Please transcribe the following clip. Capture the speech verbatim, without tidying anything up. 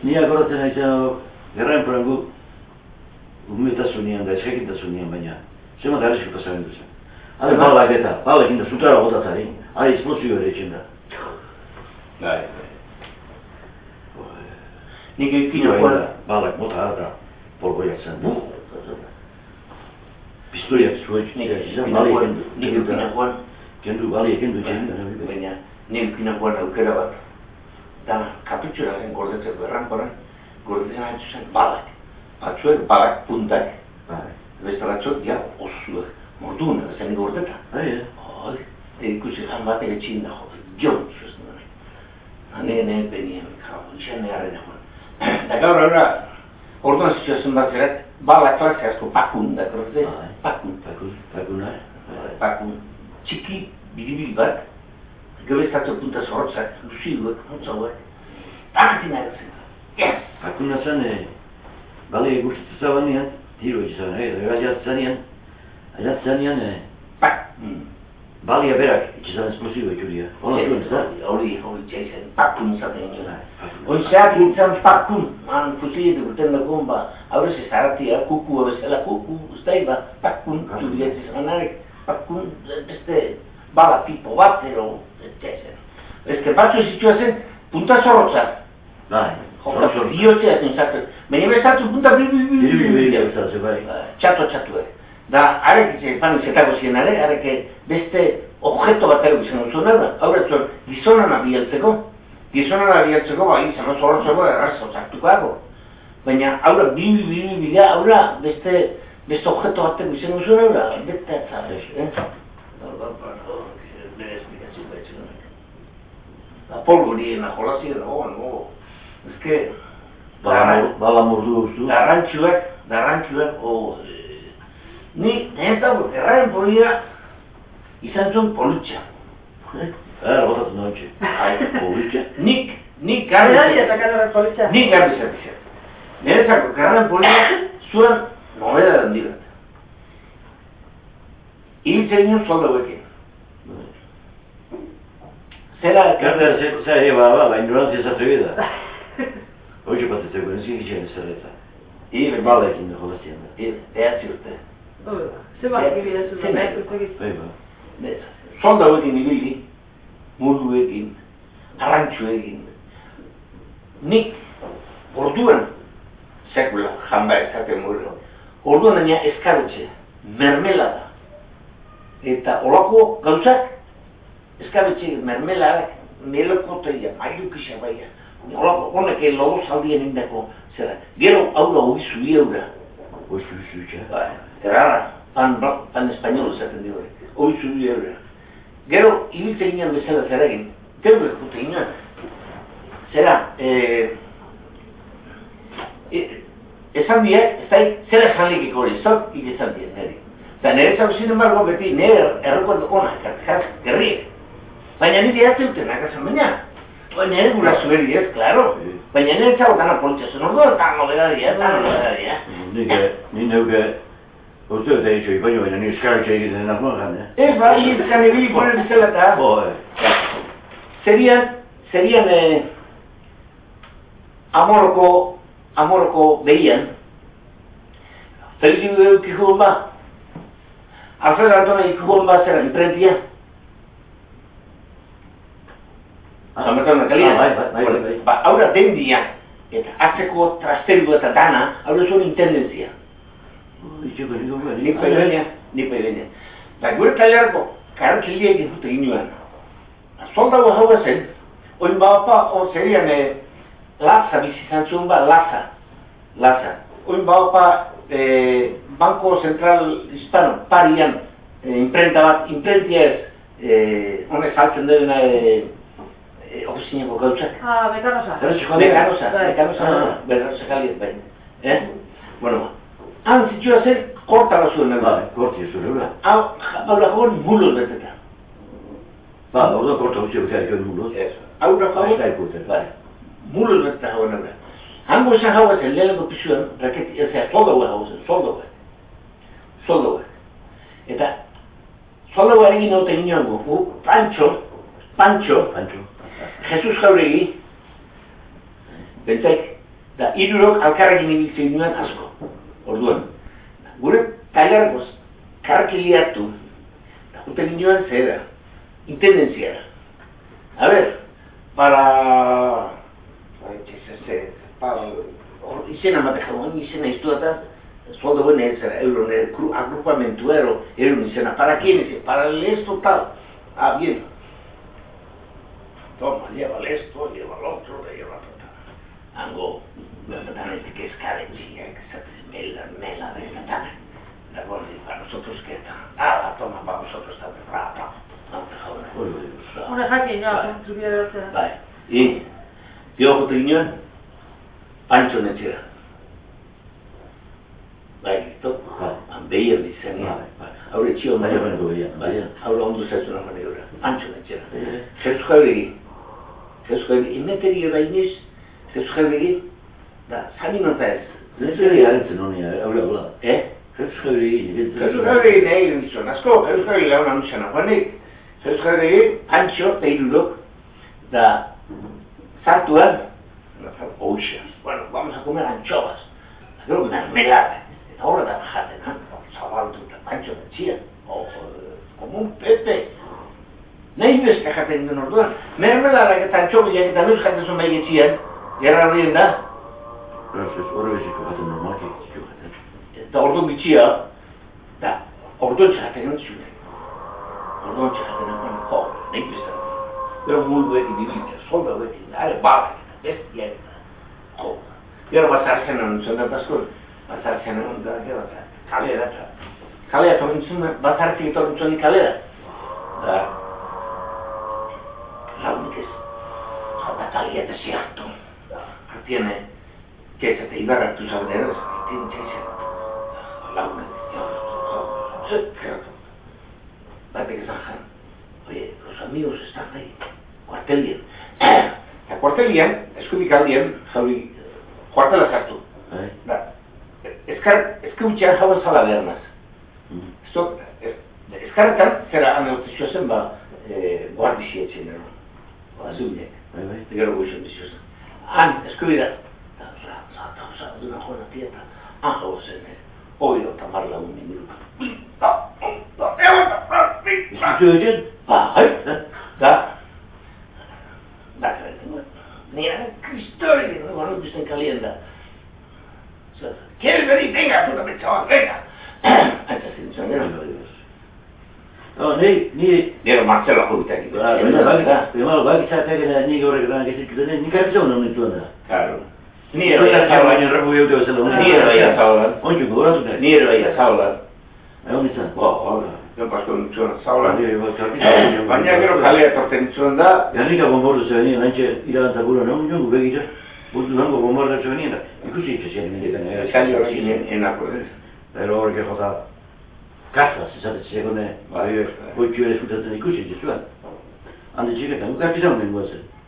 Ni agoratzen haitzen gerraen porangu umetasunean da, eskakintasunean baina. Zema da arrezko pasaren duzen. Hale balak eta, balekin da, zutara botatzari. Hale esplosio ere etxen da. Bai, Nik ekino baina, balak bota harta, polgoiak zen. Pistoliak zuek, nik ekina joan. Kendu, baliak kendu etxen da. Baina, nik ekina joan aukera bat. Da, kapitxura zen gordetzeko errankoran, gordetzen haitzu zen balak. Batzuek balak puntak. Beste batzuek, ja, osuek. Morduun, ez nik gordeta. Hoi, ikusi jan batek etxin da, jo, jon, zuezen da. Hane, ne, benien, jau, itxen negarren egon. Da gaur aurra, orduan zituen bat zerat, balak klase asko pakun da, gordet? Pakun. Pakun, pakun, Pakun, txiki, biribil bat, gebeztatzo punta zorrotzak, luziduek, montzauek, akatina egatzen da. Yes! Pakuna zen, bale guztitu zabanean, tiro egizan, egazatzanean, egazatzanean, Pak! balia berak itxezan esplosibo etxuria. Hora zuen, ez da? Hori, hori txaizen, pakun zaten egin. Hoi zeak nintzen pakun, man fusilietu gurten dagoen ba, aurrez ez aratia, kuku bezala, kuku, ustai ba, pakun, txurietz izan arek, pakun, beste bala tipo bat, ero, txaizen. Ez que batzu zitua zen, punta zorrotza. Bai, zorrotza. Biotzea zen zaten, baina bezatu punta bili-bili-bili. Txato, txatuek. Da, arek pan izetako ziren are, arek beste objeto bat ero izan duzuen eura. Aurretzuen, gizonana bieltzeko. Gizonana bieltzeko, ba, izan oso horretzeko errazo zartuko dago. Baina, aurra, bili-bili-bila, aurra, beste, beste objeto bat ero izan duzuen eura. Bete atzarez, eh? Bere esplikazio behitxen. Polvorien, ajolazien, no, no. Ez que... Bala mordu guztu. Darrantxuak, darrantxuak, o... Ni, ez dago, erraren polia izan zuen politxa. Era botatzen da hontxe. Politxa? Nik, nik garbi zer. Nik garbi zer bizet. Nerezako, erraren polia zuen nobeda dandirat. Ibiltzen ginen solda huekin. Zera... Garder, zera eba, ba, la ignorancia es atrevida. Hoxe patetzeko, nezin gitxen ez zerreta. Ibe, bala ekin da jolazien da. Ibe, ehatzi urte. Zenbat egin ez zuen, nahi urtegit? Solda huekin ibili, murdu egin, arrantxu egin. Nik, orduan, sekula, jamba ezaten murru, orduan baina eskabetxe, mermelada. Eta olako gauzak, eskabetxe mermeladak, melokoteia, mailukisa baia. Olako, honek logo zaldien indako, zera, gero aura oizu eura. Oizu izu, Bai, erara, pan, pan espainolo zaten diore, oizu eura. Gero, ibiltzen ginen bezala zera egin, gero ekute ginen, zera, esan diak, ez da, zera esanlikik hori, zok, esan diak niri. Eta nire zau zinen bargo beti, nire errekordo onak, kartzak, gerriek. Baina nire ehatzen duten, akasan baina. Nire gura zuheri ez, klaro. Baina nire zau gana politxa zen ordu, eta nobedadia, eta nobedadia. Ni neuke, uste eta hitxo, baina baina nire eskartxa egiten denak moan, eh? Ez, bai, izan ebili ponen bizela eta... Zerian, zerian, amoroko, amoroko behian, Felizibu dut ikugun ba, Alfredo Antona ikugun ba zera, imprentia. Zamertan nakalian. Ba, aurra dendia, eta atzeko trasteru eta dana, aurra zuen intendentzia. Nik paibenea, nik paibenea. Da, gure talarako, karantzilia egin dut egin nuen. Soldago hau zen, oin baupa, o zerian, Laza bizizan zuen ba, Laza. Laza. Oin baupa, Banko Central Hispano, parian, imprenta bat, imprentia ez, honek saltzen dena, ofizineko gautzak. Ah, Mekanosa. Mekanosa, Mekanosa, Mekanosa kalien, bai. Eh? Bueno, han zitua zen, korta bat zuen nago. Ba, korti ez zuen, eura. Aurra joan mulos beteta. Ba, orduan korta gutxe gutxea joan mulos. Aurra joan, bai. Mulos beteta joan eura. Hango esan hau zen, lehenko pisuan, raketi, ez zera, soldagoa hau zen, soldagoa. Soldagoa. Eta, soldagoa egin haute ginen gu, Pancho, Pancho, Pancho. Jesus Jauregi, bentzak, Da, hirurok alkarrekin ibiltzen ginen asko, orduan. Gure tailargoz, karkili hartu, da, juten ginen zera, intendenziara. A ver, para... para... izena mate jamon, izena iztuata, sueldo buen ezera, euro, agrupamentu ero, euro izena, para quién es, para el esto tal. Ah, bien. Toma, lleva esto, lleva el otro, lleva el otro. Ango, verdaderamente que es carencia, que se desmela, mela, de la tana. La bolsa para nosotros que está. Ah, toma, para vosotros está de rata. No te jodas. Una jaque, ya, subía de otra. Vale. Y, yo, Cotiñón, Pancho Nechera. Vale, listo. Veía mi señal. Ahora chido, Vaya, bueno, que veía. Vaya, ahora ondo se hace una maniobra. Pancho Nechera. Jesús Javier. Jesús Javier. Y metería da iniz, Jesús Javier, da, sami nota ez. Jesús Javier arentzen honi, haula, haula. Eh? Jesús Javier. Jesús Javier nahi egin zuen, asko, Jesús Javier launa nuzena, juanik. Jesús Javier, Pancho, eta hirurok, da, zartuan, oixa, bueno, vamos a comer anchoas. Gero, mermelada. Eta horre da jaten, ha? Zabaltu eta Pancho Nechera. Oh, como un pepe. Nahi beste jaten den orduan. Mermeladak eta antxobilak eta neuz jaten zuen behi etxian, gerra horien da. Horre beziko jaten normalki etxiko jaten. Eta orduan bitxia, da, orduan txaten den zuen. Orduan txaten den, jo, nahi beste. Gero muldu ekin dibitzea, solda ekin, are balak eta bestia eta, jo. Gero bazartzen hon zuen da paskor, bazartzen hon da, gero eta, kalera eta. Kalera eta hon zuen, bazartzen etorren zuen kalera. Da, launik ez, jota kalia eta ziartu. Artiene, keza eta ibarra hartu zabdera, artiene txaizen. Launik, batek ezan jan. Oye, los amigos están ahí, cuartelian. Eta cuartelian, eskudik aldien, jauri, cuartela sartu. Da, eskar, eskutxean jauen zala behernaz. Esto, eskarretan, zera aneotizioa zen, ba, guardixi etxen, ero. Azubiek, eta gero goizan biziozen. Han, eskubida, eta zata, zata, duna joan atia, eta han jau zen, oio eta marla un minutu. Eskutu egin? Ba, hai, da, da, nire, kristoi, no bizten kalien da. ¿Quieres venir? Venga, tú también, chaval, venga. Eta zintzen, gero. No, ni, ni... Gero Marcelo jubitak ito. Baina, bakitzatak eta nik horrek eta gezikuten, nik hartzau non nintzen da. Claro. Ni ero baina zaulan. Baina erraku gehiagote bezala. Ni ero baina zaulan. Ontsuko, horatu nahi. Ni ero baina zaulan. Egon nintzen? Bo, hori. Jo pasko nintzen zaulan. Baina, Baina gero kalea etorten nintzen da. Garrika bombordu zebenien, nantxe iragantzakura nahi nintzen, gubegitzen. Burtu zango bombordu zebenien da. Ikusi itxasien mendekan. Eskali horrekin enako, ez? Ero horrek jota. Kasaz, esatetxe egone, goitxu ere eskutatzen ikusi itxasuan. Hande txiketan, ukartizan nengoazen.